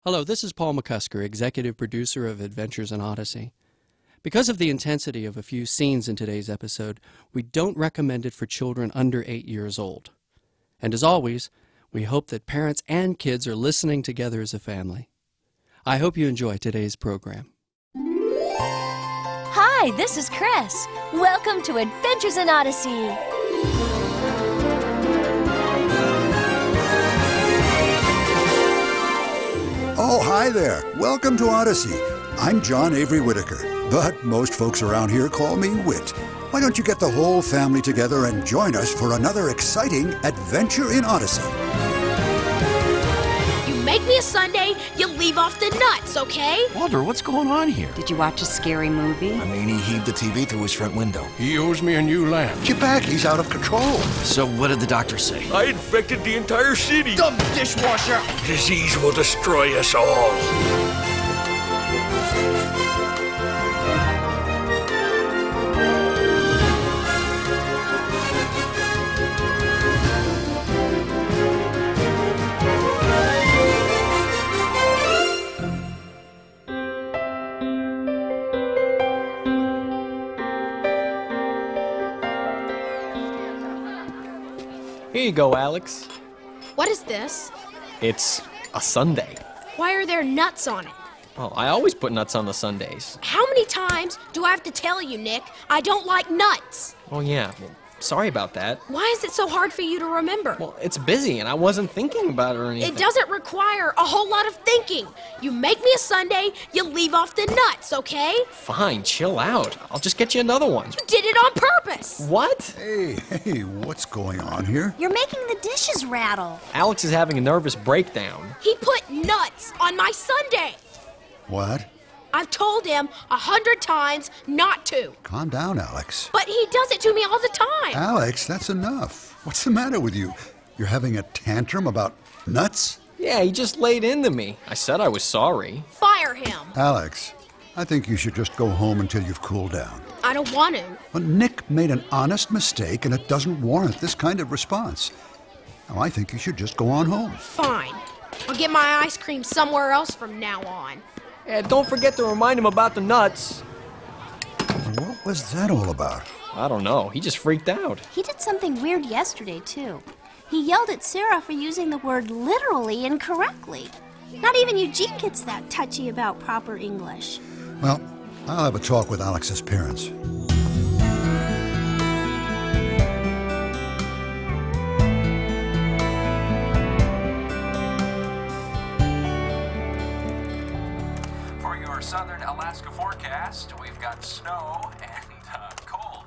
Hello, this is Paul McCusker, executive producer of Adventures in Odyssey. Because of the intensity of a few scenes in today's episode, we don't recommend it for children under 8 years old. And as always, we hope that parents and kids are listening together as a family. I hope you enjoy today's program. Hi, this is Chris. Welcome to Adventures in Odyssey. Oh, hi there. Welcome to Odyssey. I'm John Avery Whitaker, but most folks around here call me Whit. Why don't you get the whole family together and join us for another exciting adventure in Odyssey? You make me a sundae, you leave off the nuts, okay? Walter, what's going on here? Did you watch a scary movie? I mean, he heaved the TV through his front window. He owes me a new lamp. Get back, he's out of control. So what did the doctor say? I infected the entire city. Dumb dishwasher! Disease will destroy us all. Here you go, Alex. What is this? It's a sundae. Why are there nuts on it? Well, I always put nuts on the sundaes. How many times do I have to tell you, Nick? I don't like nuts. Oh, yeah. Well, sorry about that. Why is it so hard for you to remember? Well, it's busy, and I wasn't thinking about it or anything. It doesn't require a whole lot of thinking. You make me a sundae, you leave off the nuts, okay? Fine, chill out. I'll just get you another one. You did it on purpose. What? Hey, what's going on here? You're making the dishes rattle. Alex is having a nervous breakdown. He put nuts on my sundae. What? I've told him 100 times not to. Calm down, Alex. But he does it to me all the time. Alex, that's enough. What's the matter with you? You're having a tantrum about nuts? Yeah, he just laid into me. I said I was sorry. Fire him. Alex, I think you should just go home until you've cooled down. I don't want to. Well, Nick made an honest mistake, and it doesn't warrant this kind of response. Now, I think you should just go on home. Fine. I'll get my ice cream somewhere else from now on. Yeah, don't forget to remind him about the nuts. What was that all about? I don't know. He just freaked out. He did something weird yesterday, too. He yelled at Sarah for using the word literally incorrectly. Not even Eugene gets that touchy about proper English. Well, I'll have a talk with Alex's parents. Southern Alaska forecast. We've got snow and cold.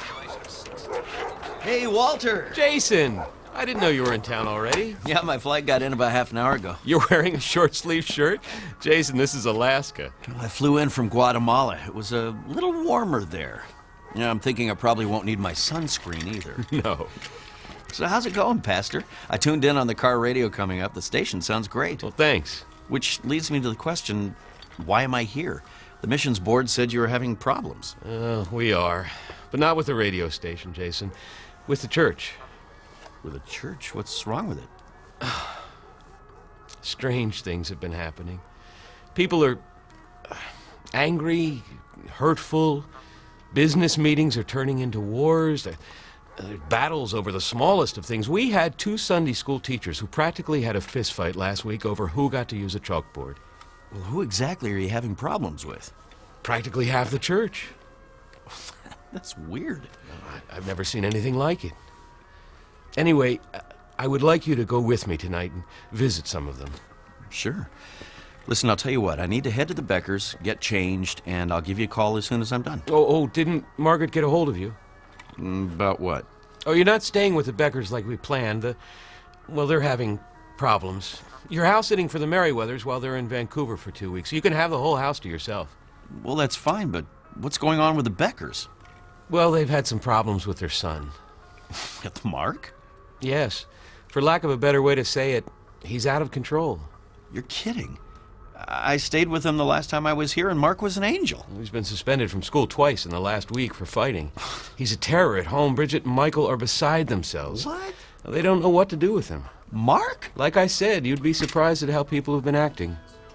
Hey, Walter! Jason, I didn't know you were in town already. Yeah, my flight got in about half an hour ago. You're wearing a short-sleeve shirt? Jason, this is Alaska. I flew in from Guatemala. It was a little warmer there. Yeah, I'm thinking I probably won't need my sunscreen either. No. So how's it going, Pastor? I tuned in on the car radio coming up. The station sounds great. Well, thanks. Which leads me to the question, why am I here? The missions board said you were having problems. We are. But not with the radio station, Jason. With the church. With the church? What's wrong with it? Strange things have been happening. People are angry, hurtful. Business meetings are turning into wars. Battles over the smallest of things. We had 2 Sunday school teachers who practically had a fist fight last week over who got to use a chalkboard. Well, who exactly are you having problems with? Practically half the church. That's weird. I've never seen anything like it. Anyway, I would like you to go with me tonight and visit some of them. Sure. Listen, I'll tell you what. I need to head to the Beckers, get changed, and I'll give you a call as soon as I'm done. Oh, didn't Margaret get a hold of you? About what? Oh, you're not staying with the Beckers like we planned. Well, they're having problems. You're house-sitting for the Merriweathers while they're in Vancouver for 2 weeks. You can have the whole house to yourself. Well, that's fine, but what's going on with the Beckers? Well, they've had some problems with their son. Got the mark? Yes. For lack of a better way to say it, he's out of control. You're kidding. I stayed with him the last time I was here, and Mark was an angel. He's been suspended from school twice in the last week for fighting. He's a terror at home. Bridget and Michael are beside themselves. What? They don't know what to do with him. Mark? Like I said, you'd be surprised at how people have been acting.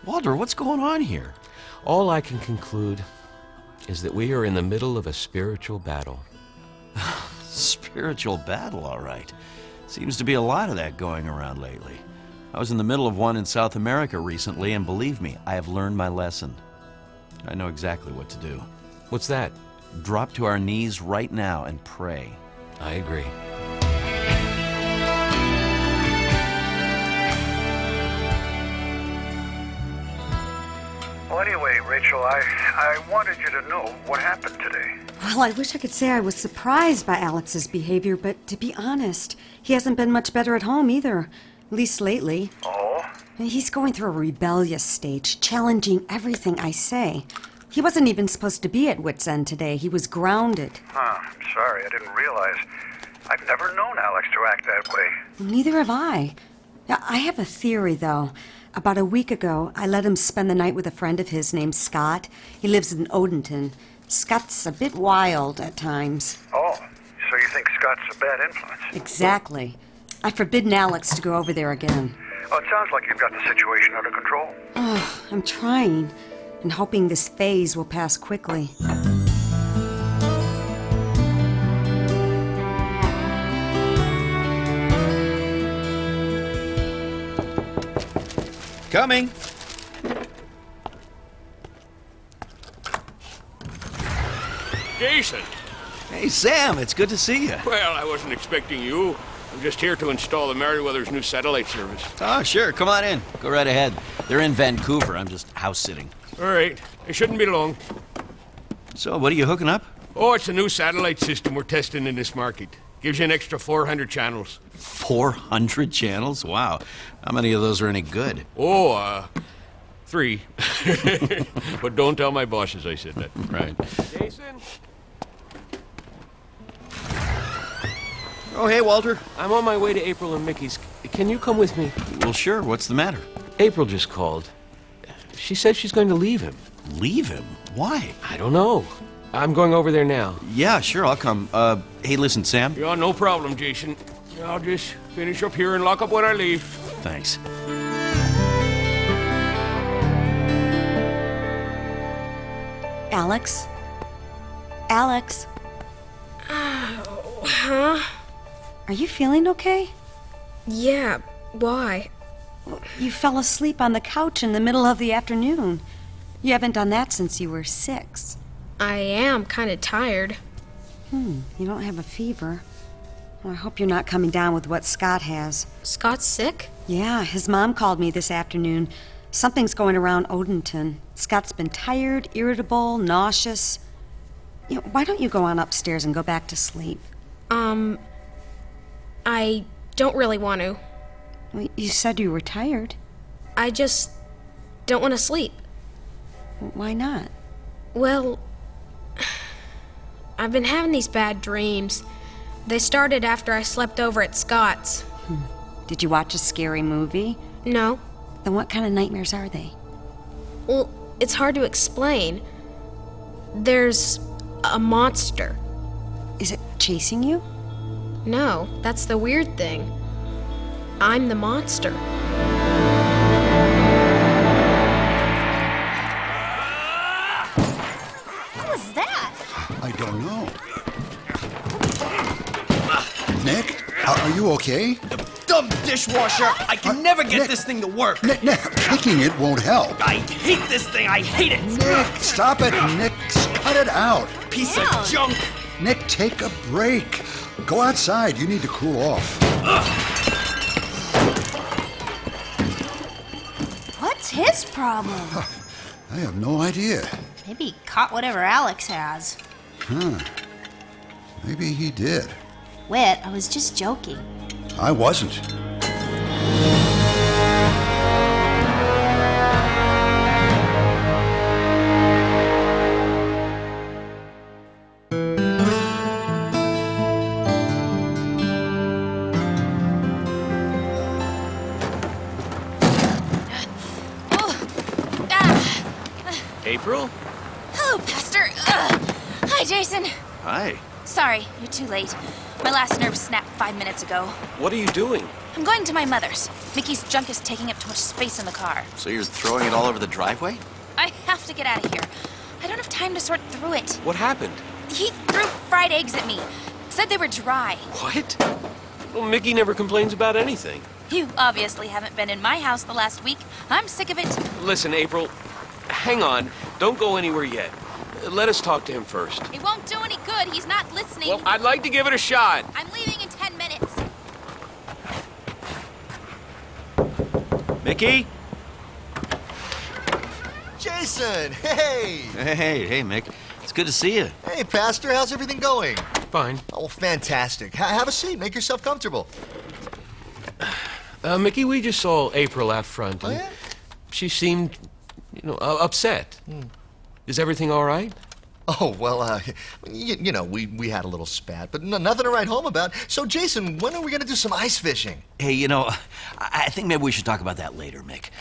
Walter, what's going on here? All I can conclude is that we are in the middle of a spiritual battle. Spiritual battle, all right. Seems to be a lot of that going around lately. I was in the middle of one in South America recently, and believe me, I have learned my lesson. I know exactly what to do. What's that? Drop to our knees right now and pray. I agree. Well, anyway, Rachel, I wanted you to know what happened today. Well, I wish I could say I was surprised by Alex's behavior, but to be honest, he hasn't been much better at home either, at least lately. Oh? He's going through a rebellious stage, challenging everything I say. He wasn't even supposed to be at Wits End today. He was grounded. Huh, sorry, I didn't realize. I've never known Alex to act that way. Neither have I. I have a theory, though. About a week ago, I let him spend the night with a friend of his named Scott. He lives in Odenton. Scott's a bit wild at times. Oh, so you think Scott's a bad influence? Exactly. I've forbidden Alex to go over there again. Oh, it sounds like you've got the situation under control. Oh, I'm trying, and hoping this phase will pass quickly. Coming. Jason! Hey, Sam, it's good to see you. Well, I wasn't expecting you. I'm just here to install the Merriweather's new satellite service. Oh, sure. Come on in. Go right ahead. They're in Vancouver. I'm just house-sitting. All right. It shouldn't be long. So, what are you hooking up? Oh, it's a new satellite system we're testing in this market. Gives you an extra 400 channels. 400 channels? Wow. How many of those are any good? Oh, 3. But don't tell my bosses I said that. Right. Jason? Oh, hey, Walter. I'm on my way to April and Mickey's. Can you come with me? Well, sure. What's the matter? April just called. She said she's going to leave him. Leave him? Why? I don't know. I'm going over there now. Yeah, sure. I'll come. Hey, listen, Sam. Yeah, no problem, Jason. I'll just finish up here and lock up when I leave. Thanks. Alex? Alex? Huh? Are you feeling okay? Yeah, why? You fell asleep on the couch in the middle of the afternoon. You haven't done that since you were 6. I am kind of tired. You don't have a fever. Well, I hope you're not coming down with what Scott has. Scott's sick? Yeah, his mom called me this afternoon. Something's going around Odenton. Scott's been tired, irritable, nauseous. Why don't you go on upstairs and go back to sleep? I don't really want to. Well, you said you were tired. I just don't want to sleep. Why not? Well, I've been having these bad dreams. They started after I slept over at Scott's. Did you watch a scary movie? No. Then what kind of nightmares are they? Well, it's hard to explain. There's a monster. Is it chasing you? No, that's the weird thing. I'm the monster. What was that? I don't know. Nick, are you okay? Dumb dishwasher! I can never get Nick. this thing to work! Nick, kicking it won't help. I hate this thing! I hate it! Nick, stop it, Nick. Cut it out. Piece of junk! Nick, take a break. Go outside. You need to cool off. What's his problem? I have no idea. Maybe he caught whatever Alex has. Maybe he did. Whit, I was just joking. I wasn't. April? Hello, Pastor. Hi, Jason. Hi. Sorry, you're too late. My last nerve snapped 5 minutes ago. What are you doing? I'm going to my mother's. Mickey's junk is taking up too much space in the car. So you're throwing it all over the driveway? I have to get out of here. I don't have time to sort through it. What happened? He threw fried eggs at me. Said they were dry. What? Well, Mickey never complains about anything. You obviously haven't been in my house the last week. I'm sick of it. Listen, April, hang on. Don't go anywhere yet. Let us talk to him first. It won't do any good. He's not listening. Well, I'd like to give it a shot. I'm leaving in 10 minutes. Mickey? Jason, hey! Hey, Mick. It's good to see you. Hey, Pastor, how's everything going? Fine. Oh, fantastic. Have a seat. Make yourself comfortable. Mickey, we just saw April out front. Oh, yeah? She seemed, upset. Is everything all right? Oh, well, you know, we had a little spat, but nothing to write home about. So, Jason, when are we going to do some ice fishing? Hey, I think maybe we should talk about that later, Mick.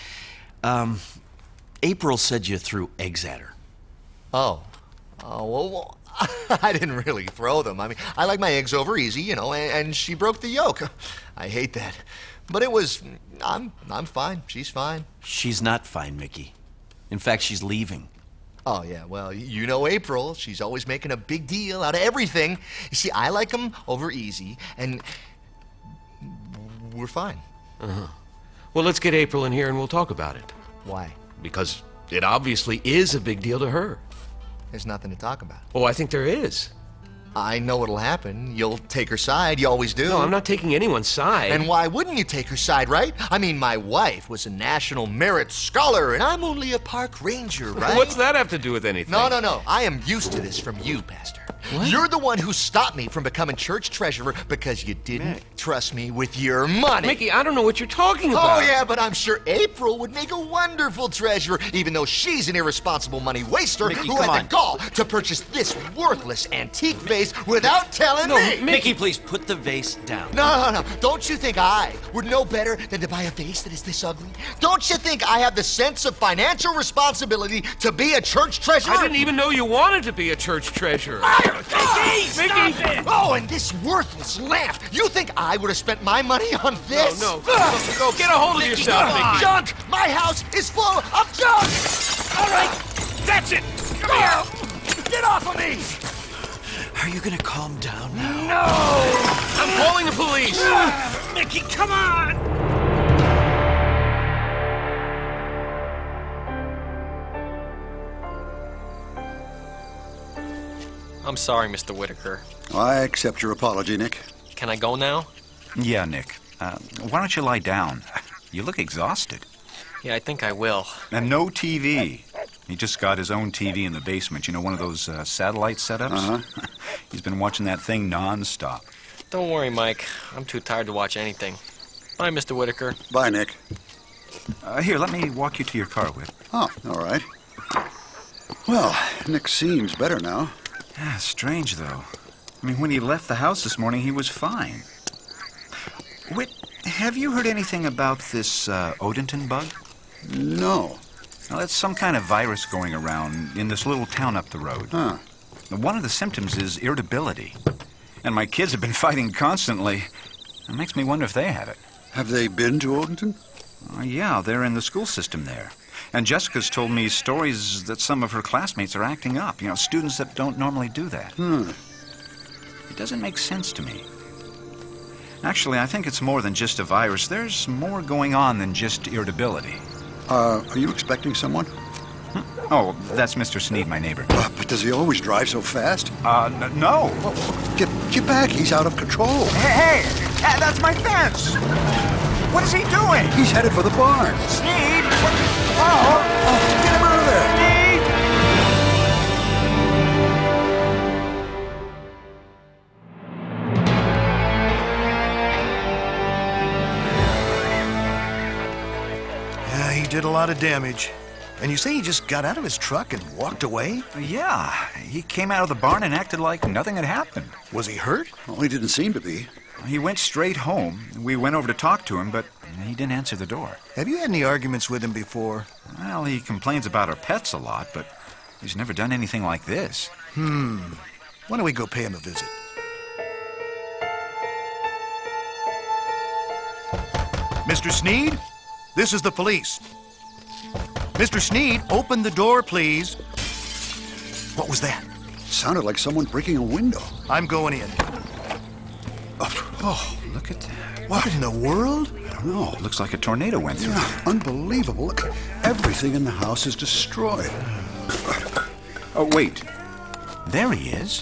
April said you threw eggs at her. Oh, well, I didn't really throw them. I mean, I like my eggs over easy, and she broke the yolk. I hate that. But I'm fine. She's fine. She's not fine, Mickey. In fact, she's leaving. Oh, yeah, well, you know April. She's always making a big deal out of everything. You see, I like them over easy, and we're fine. Uh-huh. Well, let's get April in here and we'll talk about it. Why? Because it obviously is a big deal to her. There's nothing to talk about. Oh, I think there is. I know what'll happen. You'll take her side. You always do. No, I'm not taking anyone's side. And why wouldn't you take her side, right? I mean, my wife was a National Merit Scholar, and I'm only a park ranger, right? What's that have to do with anything? No. I am used to this from you, Pastor. What? You're the one who stopped me from becoming church treasurer because you didn't trust me with your money. Mickey, I don't know what you're talking about. Oh, yeah, but I'm sure April would make a wonderful treasurer, even though she's an irresponsible money waster Mickey, who come had on. the gall to purchase this worthless antique vase without telling me. Mickey, please put the vase down. No. Don't you think I would know better than to buy a vase that is this ugly? Don't you think I have the sense of financial responsibility to be a church treasurer? I didn't even know you wanted to be a church treasurer. Mickey! Oh, and this worthless lamp! You think I would have spent my money on this? No, get a hold of yourself, Mickey. Junk! My house is full of junk! All right, that's it. Come here. Get off of me! Are you gonna calm down now? No! I'm calling the police! Mickey, come on! I'm sorry, Mr. Whitaker. I accept your apology, Nick. Can I go now? Yeah, Nick. Why don't you lie down? You look exhausted. Yeah, I think I will. And no TV. He just got his own TV in the basement. You know, one of those satellite setups? Uh-huh. He's been watching that thing nonstop. Don't worry, Mike. I'm too tired to watch anything. Bye, Mr. Whitaker. Bye, Nick. Here, let me walk you to your car, Whit. Oh, all right. Well, Nick seems better now. Yeah, strange, though. I mean, when he left the house this morning, he was fine. Whit, have you heard anything about this Odenton bug? No. Well, it's some kind of virus going around in this little town up the road. Huh. One of the symptoms is irritability. And my kids have been fighting constantly. It makes me wonder if they have it. Have they been to Odenton? Yeah, they're in the school system there. And Jessica's told me stories that some of her classmates are acting up. You know, students that don't normally do that. It doesn't make sense to me. Actually, I think it's more than just a virus. There's more going on than just irritability. Are you expecting someone? Oh, that's Mr. Sneed, my neighbor. But does he always drive so fast? No. Get back. He's out of control. Hey, that's my fence. What is he doing? He's headed for the barn. Sneed! Oh, get him out of there. Sneed! Yeah, he did a lot of damage. And you say he just got out of his truck and walked away? Yeah, he came out of the barn and acted like nothing had happened. Was he hurt? Well, he didn't seem to be. He went straight home. We went over to talk to him, but he didn't answer the door. Have you had any arguments with him before? Well, he complains about our pets a lot, but he's never done anything like this. Why don't we go pay him a visit? Mr. Sneed, this is the police. Mr. Sneed, open the door, please. What was that? Sounded like someone breaking a window. I'm going in. Oh, look at that. What in the world? I don't know. Looks like a tornado went through. Yeah, unbelievable. Look, everything in the house is destroyed. Oh, wait. There he is.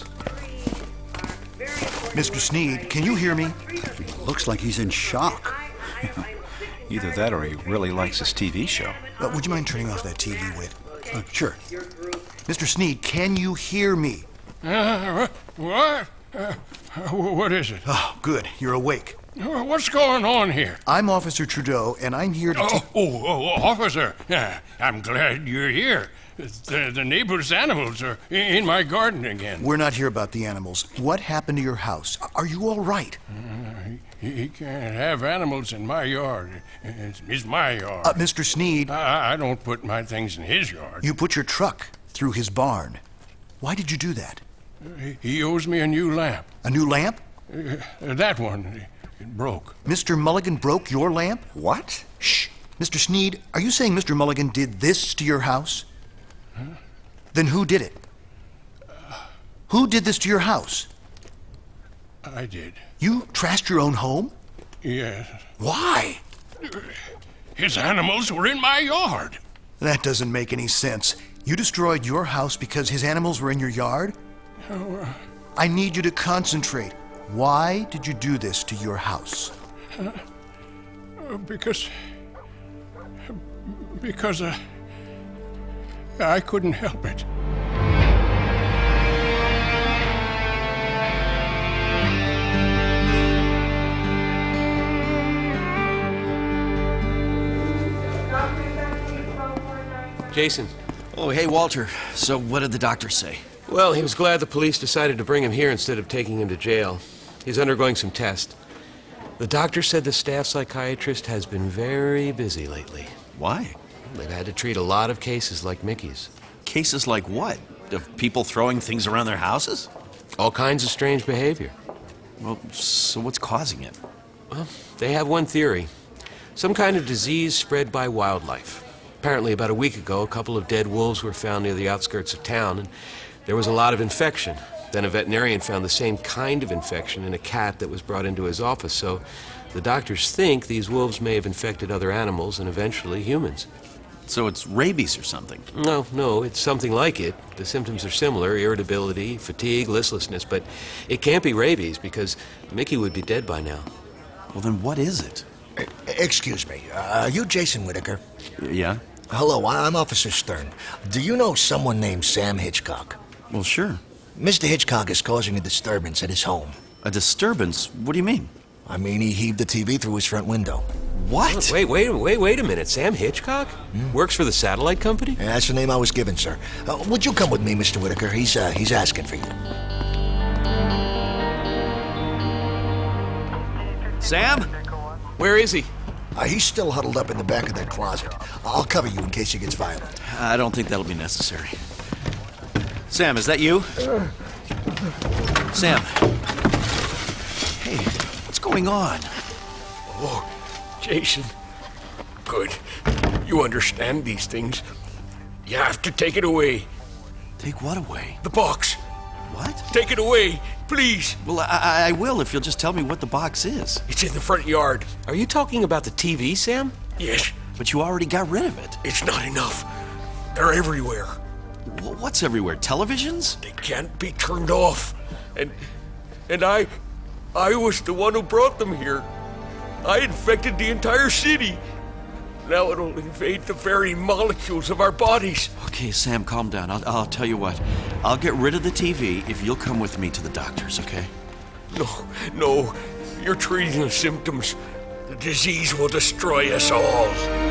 Mr. Sneed, can you hear me? Looks like he's in shock. Either that or he really likes his TV show. Would you mind turning off that TV, Whit? Sure. Mr. Sneed, can you hear me? What? What is it? Oh, good. You're awake. What's going on here? I'm Officer Trudeau, and I'm here to... Officer. I'm glad you're here. The neighbor's animals are in my garden again. We're not here about the animals. What happened to your house? Are you all right? He can't have animals in my yard. It's my yard. Mr. Sneed... I don't put my things in his yard. You put your truck through his barn. Why did you do that? He owes me a new lamp. A new lamp? That one. It broke. Mr. Mulligan broke your lamp? What? Shh. Mr. Sneed, are you saying Mr. Mulligan did this to your house? Huh? Then who did it? Who did this to your house? I did. You trashed your own home? Yes. Why? His animals were in my yard. That doesn't make any sense. You destroyed your house because his animals were in your yard? I need you to concentrate. Why did you do this to your house? Because I couldn't help it. Jason. Oh, hey, Walter. So what did the doctor say? Well, he was glad the police decided to bring him here instead of taking him to jail. He's undergoing some tests. The doctor said the staff psychiatrist has been very busy lately. Why? They've had to treat a lot of cases like Mickey's. Cases like what? Of people throwing things around their houses? All kinds of strange behavior. Well, so what's causing it? Well, they have one theory. Some kind of disease spread by wildlife. Apparently, about a week ago, a couple of dead wolves were found near the outskirts of town, and there was a lot of infection. Then a veterinarian found the same kind of infection in a cat that was brought into his office, so the doctors think these wolves may have infected other animals and eventually humans. So it's rabies or something? No, it's something like it. The symptoms are similar: irritability, fatigue, listlessness, but it can't be rabies because Mickey would be dead by now. Well, then what is it? Excuse me, are you Jason Whitaker? Yeah? Hello, I'm Officer Stern. Do you know someone named Sam Hitchcock? Well, sure. Mr. Hitchcock is causing a disturbance at his home. A disturbance? What do you mean? I mean, he heaved the TV through his front window. What? Wait a minute. Sam Hitchcock? Works for the satellite company? Yeah, that's the name I was given, sir. Would you come with me, Mr. Whitaker? He's asking for you. Sam? Where is he? He's still huddled up in the back of that closet. I'll cover you in case he gets violent. I don't think that'll be necessary. Sam, is that you? Sam. Hey, what's going on? Oh, Jason. Good. You understand these things. You have to take it away. Take what away? The box. What? Take it away, please. Well, I will if you'll just tell me what the box is. It's in the front yard. Are you talking about the TV, Sam? Yes. But you already got rid of it. It's not enough. They're everywhere. What's everywhere? Televisions? They can't be turned off. And I was the one who brought them here. I infected the entire city. Now it'll invade the very molecules of our bodies. Okay, Sam, calm down. I'll tell you what. I'll get rid of the TV if you'll come with me to the doctors, okay? No. You're treating the symptoms. The disease will destroy us all.